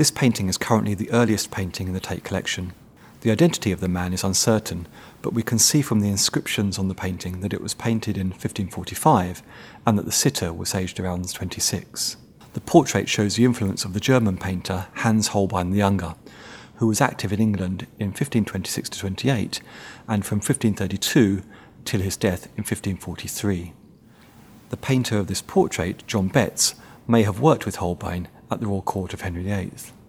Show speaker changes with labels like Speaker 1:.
Speaker 1: This painting is currently the earliest painting in the Tate collection. The identity of the man is uncertain, but we can see from the inscriptions on the painting that it was painted in 1545 and that the sitter was aged around 26. The portrait shows the influence of the German painter Hans Holbein the Younger, who was active in England in 1526-28 and from 1532 till his death in 1543. The painter of this portrait, John Betts, may have worked with Holbein at the royal court of Henry VIII.